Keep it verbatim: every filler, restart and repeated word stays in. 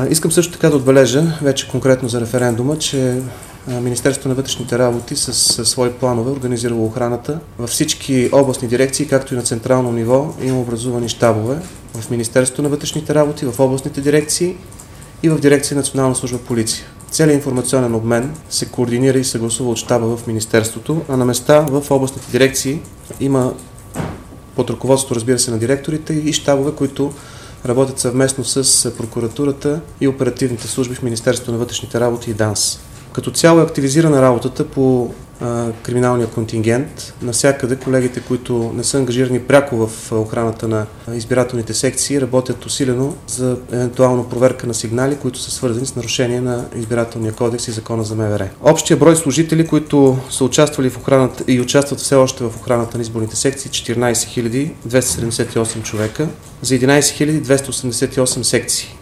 Искам също така да отбележа, вече конкретно за референдума, че Министерството на вътрешните работи с, с свои планове организирало охраната във всички областни дирекции, както и на централно ниво. Има образувани щабове в Министерството на вътрешните работи, в областните дирекции и в дирекция Национална служба полиция. Целият информационен обмен се координира и съгласува от щаба в Министерството, а на места в областните дирекции има под ръководството, разбира се, на директорите и щабове, които работят съвместно с прокуратурата и оперативните служби в Министерството на вътрешните работи и ДАНС. Като цяло е активизирана работата по а, криминалния контингент. Навсякъде колегите, които не са ангажирани пряко в охраната на избирателните секции, работят усилено за евентуална проверка на сигнали, които са свързани с нарушение на избирателния кодекс и закона за МВР. Общия брой служители, които са участвали в охраната и участват все още в охраната на изборните секции, четиринадесет хиляди двеста седемдесет и осем човека за единадесет хиляди двеста осемдесет и осем секции.